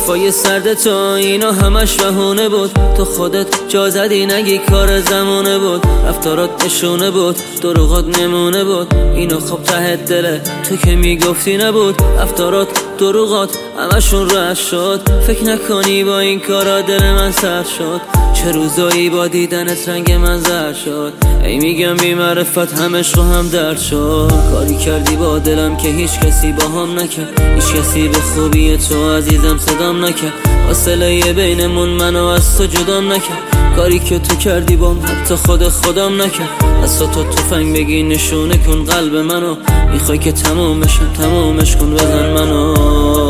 حرفای سرد تو اینا همش بهونه بود. تو خودت جا زدی نگی کار زمانه بود. رفتارات نشونه بود، دروغات نمونه بود. اینو خب ته دله تو که میگفتی نبود. رفتارات دروغات همشون رد شد. فکر نکنی با این کارا دل من سر شد. چه روزایی با دیدنت رنگ من زرد شد. ای میگم بی معرفت همش رو هم درد شد. کاری کردی با دلم که هیچ کسی با هم نکرد. هیچ کسی به خوبی تو عزیزم صدام نکرد. فاصله بینمون منو از تو جدام نکرد. کاری که تو کردی بام حتی خودم نکرد. از تو تفنگ بگی نشونه کن قلب منو. میخوای که تمومش کن بزن منو.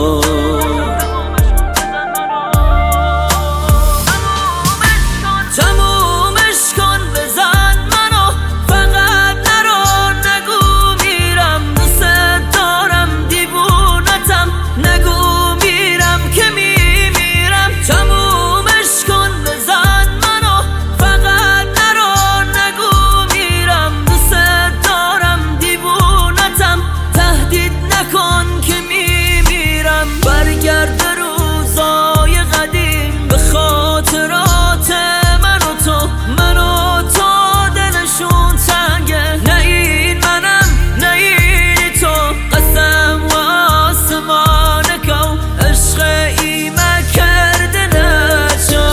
برگرد روزای قدیم به خاطرات من و تو دلشون تنگه. نه این منم نه این تو. قسم و آسمان کو عشق ایمه کرده نجا.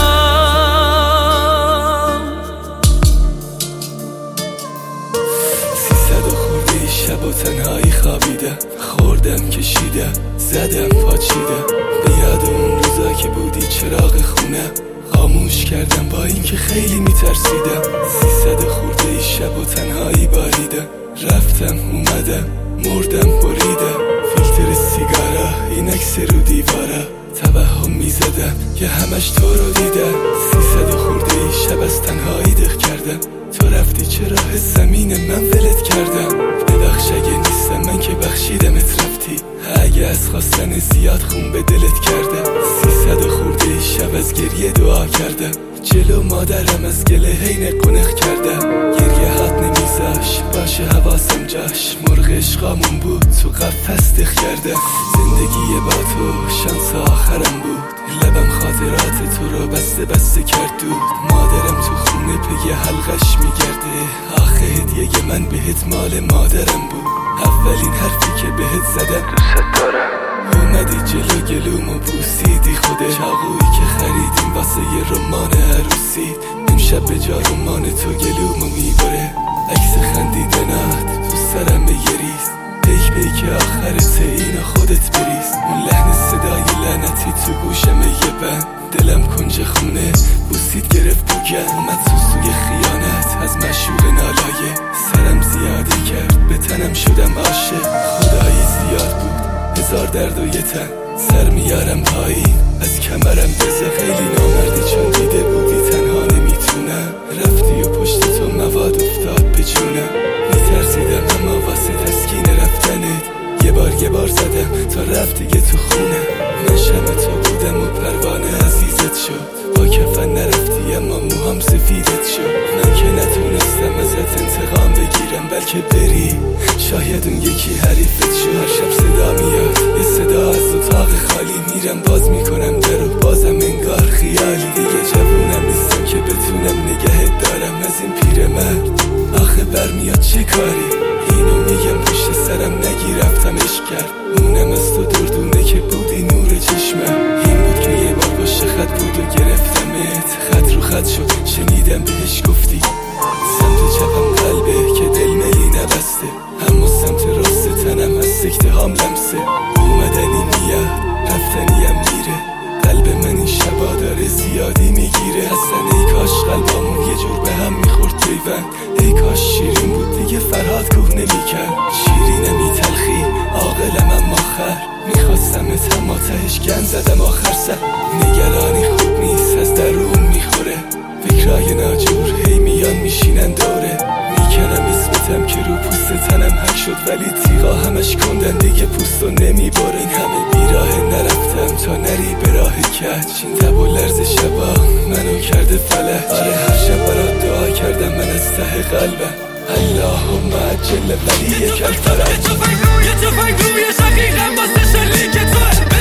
300 خورده شب و تنهایی خوابیده. خوردم کشیده زدم پاچیده. به یاد اون روزا که بودی چراغ خونه. خاموش کردم با اینکه خیلی میترسیدم. 300 خورده شب و تنهایی باریده. رفتم اومدم مردم بریده. فیلتر سیگارا این عکس رو دیواره. توهم میزدم که همش تو رو دیدم. 300 خورده شب از تنهایی دق کردم. تو رفتی چرا زمین من ولت کردم. ببخش اگه نیستم من که بخشیدمت رفتی. اگه از خواستن زیاد خون به دلت کردم. 300 خورده شب از گریه دعا کردم. جلو مادرم از گله هین قنق کردم. گریه هات نمیزاش باشه حواسم جاش. مرغ عشقامون بود تو قفس دق کردم. زندگی با تو شانس آخرم بود. لبم خاطرات تو رو بسته کرد دود. مادرم تو خونه پی حلقش میگرده. آخه هدیه من بهت مال مادرم بود. اولین حرفی که بهت زدم دوست دارم. اومدی جلو گلومو بوسیدی. خوده چاقویی که خریدیم واسه یه رمان عروسی. امشب به جا رمان تو گلومو میبره. عکس خندیدنات تو سرم یریز. پیک آخرت اینو خودت بریز. اون لحن صدای لعنتی تو گوشم یه بند. دلم کنج خونه بوسید گرفت بوگن. اومد سوی خیانت از مشوق نالایه. سرم زیادی کرد به تنم شدم عاشق. خدایی زیاد بود هزار درد و یه تن. سر میارم پایین از کمرم بزه. خیلی نامردی چون دیده بودی تنها نمیتونم. رفتی و پشت تو مواد افتاد به جونم. میترسیدم اما واسه تسکین رفتنت یه بار زدم تا رفت دیگه تو خونه. من شم تو بودم و پروانه عزیزت شد. با کفن نرفتی اما موهام سفیدت شد. من که نتونستم ازت انتقام بگیرم بلکه بری. شاید اون یکی حریفت شد. هر شب صدا میاد یه صدا از اتاق خالی. میرم باز میکنم درو بازم انگار خیالی. دیگه جوونم نیستم که بتونم نگهت دارم از این پیرمرد. آخه برمیاد چه کاری. اینو میگم پشت سرم نگی رفتم عشق کرد. اونم از تو دردونه که بودی نور چشمم. این بود که یه بار پشت خط بود و گرفتمت. خط رو خط شد شنیدم بهش گفتی. سمت چپم قلبه که دل ملی نبسته. اما سمت راست تنم از سکته هام لمسه. اومدنی میاد رفتنیم میره. قلب من این شبا داره زیادی میگیره. اصلا ای کاش قلبامون یه جور به هم میخورد پیوند. ای کاش شیرین بود دیگه فرهاد کهنه میکرد. شیرینم ای تلخی عاقلم اما خر. میخواستم اما تهش گند زدم آخر سر. نگرانی خوب نیست از درون میخوره. فکرای ناجور هی میان میشینن دوره. میکنم اسمتم که رو پوست تنم حک شد. ولی تیغا همش کندن دیگه پوستو نمیباره. این همه بیراه نرفتم تا نری به راه کج. این تب و لرز شبا منو کرده فلج. آره هر شب برات دعا کردم من از ته قلبم. اللهم عجل ولی یک الفرج. یه تفنگ روی شقیقم واسه شلیک توه. بزن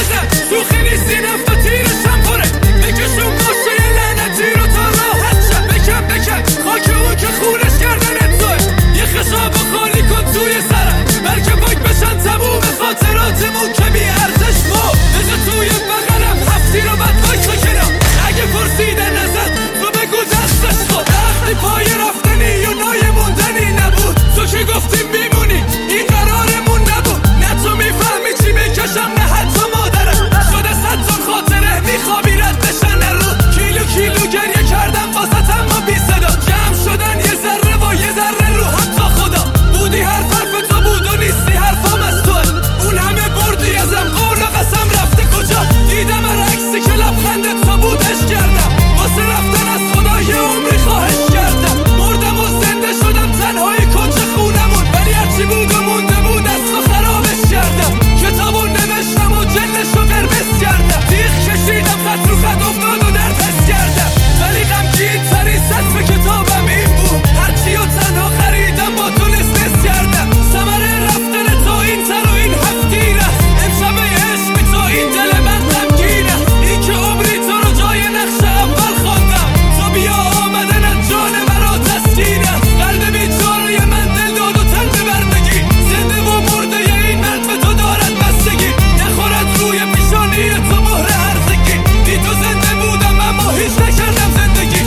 بزن شوخی نیستی نفت و تیرشم پره بکشون باشه یه لعنتی رو تا راحت شد بکن خاک اون که خونش کردنت توه یه خشاب خالی کن توی سرم بلکه پاک بشن تموم خاطراتمون که بی ارزش ما بزه توی بغلم هفتی رو بد باک بکنم اگه پرسیدن ازت تو بگو دستش خود وقتی پای رفتنی و نای موندنی نبود تو که گفتیم میمونی این قرارمون نبود نه تو میفهمی چی میکشم نه حتی مادرم شده 100 تا خاطره میخوابی رد بشن رو کیلو گریه کردم واسه اما بی صدا جمع شدن یه ذره و یه ذره رو حتی خدا بودی حرف تو بود و نیستی حرفم از توه اون همه بردی ازم قول و قسم رفته کجا دیدم هر عکسی که لبخندت تو بودش کردم واسه رفتن از خدا یه عمری خواهش کردم مردم و زنده شدم تنهای کنج خونمون ولی هرچی بود و مونده بود از تو خرابش کردم کتابون نوشتم و جلشو قرمز کردم تیغ کشیدم خط رو خط افتاد و در پس کردم ولی غمگین ترین سطف کتابم این بود هرچی و تنها خریدم با تو نسنس کردم ثمره رفتن تو این تر و این هفتی رست امشب عشق بی تو این دل من غمگین است این که عمری تو رو جای نقش اول خواندم تو بیا آمدن از جان مرا تسکین است قلب بیچاره من دل داد و تن ببردگی زنده و مرده این مرد به تو دارد بستگی نخورد روی پیشانی تو مهر هرزگی بی تو زنده بودم اما هیچ نکردم زندگی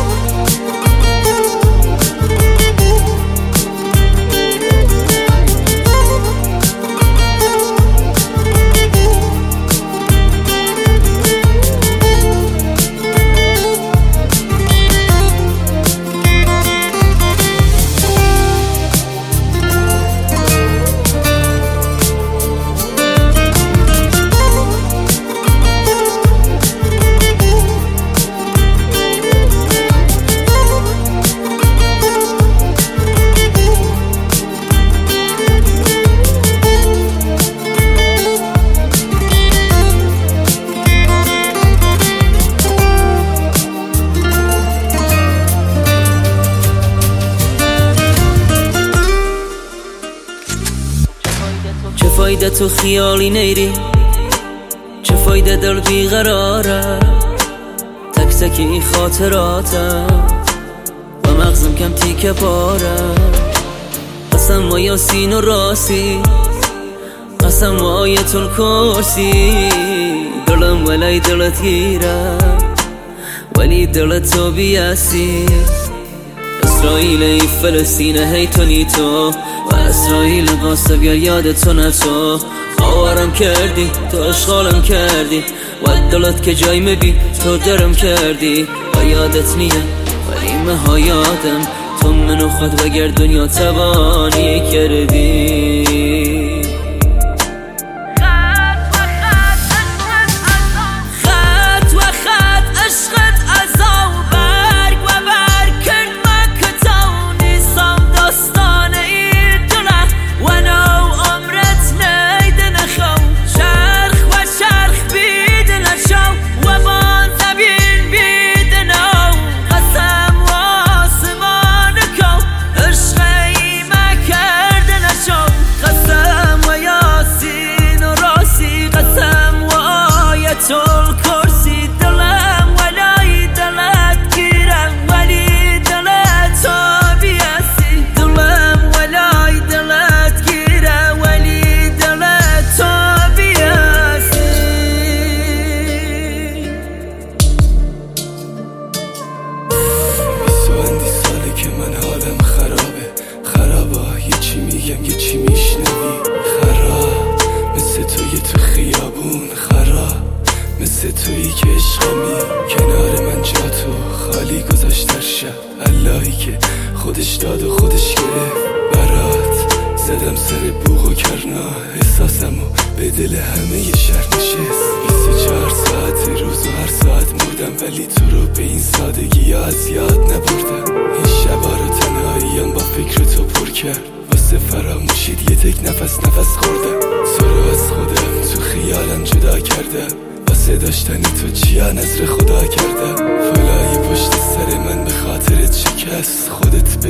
چه فایده تو خیالی نیری چه فایده دل بیقراره تک تک این خاطراتم و مغزم کم تیکه پاره قسم و یاسین و راسی قسم و آیت الکرسی دلم ولی دلت گیره ولی دلت تو بیاسی اسرائیل ای فلسطین هی تو نیتو و اسرائیل قاسب یا یاد تو نتو آوارم کردی تو اشغالم کردی و دلت که جای مبی تو درم کردی و یادت نیه ولی مها یادم تو منو خود وگر دنیا توانی کردی مثل تویی که عشقمی کنار من جا تو خالی گذاشت در شب اللهی که خودش داد و خودش گرفت برات زدم سر بوق و کرنا احساسمو به دل همه ی شهر نشست 24 ساعت روز و هر ساعت مردم ولی تو رو به این سادگی از یاد نبردم این شبا رو تنهاییم با فکر تو پر کرد واسه فراموشید یه تک نفس خوردم تو رو از خودم تو خیالم جدا کردم واسه داشتنی تو چیا نظر خدا کردم فلای پشت سر من به خاطرت شکست خودت بگو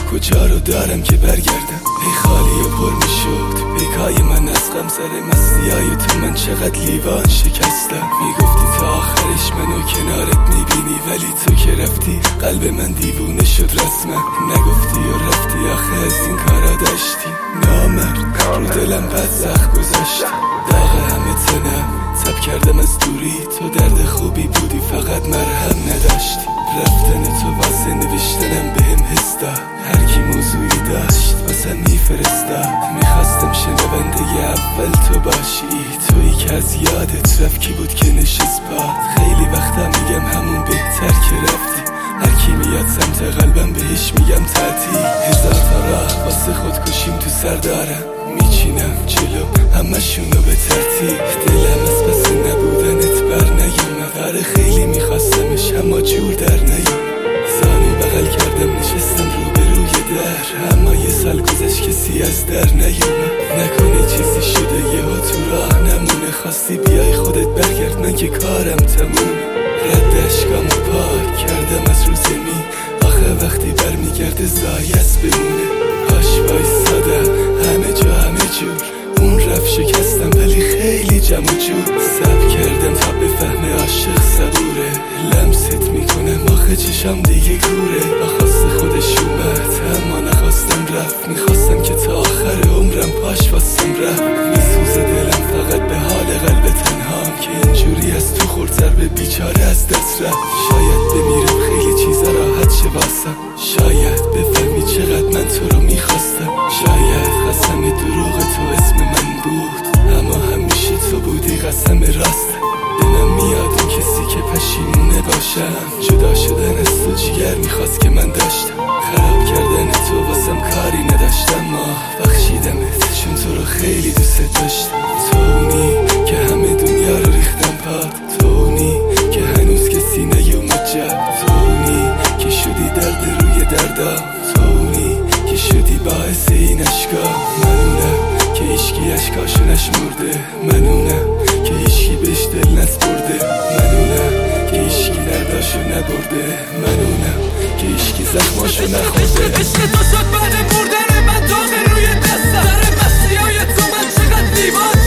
کجا رو دارم که برگردم. ای خالی و پر میشد پیکای من از غم سر مستیای تو، من چقدر لیوان شکستم. میگفتی تا آخرش منو کنارت میبینی، ولی تو که رفتی قلب من دیوونه شد رسما. نگفتی و رفتی آخه از این کارا داشتی. نامرد رو دلم بد زخم گذاشتی. داغ همه تنم تب کردم از دوری، تو درد خوبی بودی فقط مرهم نداشتی. رفتن تو واسه نوشتنم بهم حس داد، هر کی موضوعی داشت واسه میفرستاد. میخواستم شنونده اول تو باشی، تویی که از یادت رفت کی بود که نشست باد. خیلی وقتا میگم همون بهتر که رفتی، هر کی میاد سمت قلبم بهش میگم تعطیل. هزار تا راه واسه خودکشیم تو سر دارم، میچینم جلو همشونو به ترتیب. دلم از پس نبودنت بر نیومد، آره خیلی میخواستمش اما جور در نیومد. زانو بغل کردم نشستم روبروی در، اما یه سال گذشت کسی از در نیومد. نکنه چیزی شده یهو تو راه نمونه، خواستی بیای خودت برگرد من که کارم تمومه. رد اشکامو پاک کردم از رو زمین، آخه وقتی برمیگرده زایست بمونه. پاش وایسادم همه جا همه جور، اون رفت شکستم ولی خیلی جمع و جور. صبر کردم تا بفهمه عاشق صبوره، لمست میکنم آخه چشم دیگه گوره. با خواست خودش اومد اما نخواستم رفت، میخواستم که تا آخر عمرم پاش واسم رفت. میسوزه دلم فقط به حال قلب تنهام، که اینجوری از تو خورتر به بیچاره از دست رفت. شاید بمیرم خیلی چیزا راحت شه واسم، شاید بفهمی چقدر من تو رو میخواستم. شاید قسم دروغ تو اسم من بود، اما همیشه تو بودی قسم راست. به من میاد این کسی که پشیمونه باشم، جدا شدن از تو جگر میخواست که من داشتم. خراب کردن تو واسم کاری نداشتم، ما بخشیدمت چون تو رو خیلی دوست داشتم. تو اونی که همه دنیا رو ریختم پاد، تو اونی که هنوز کسی نیومد جب، تو اونی که شدی درد روی دردم، تو اونی که شدی باعث این اشکا. منونم که ایشکی اشکاشو نشمرده، منونم که ایشکی بهش دل نسپرده، منونم که ایشکی درداشو نبرده، منونم که ایشکی زخماشو نخورده. عشق تو شد بعد مردن من، داغ روی دستم، سر مستی های تو من چقدر دیوانه.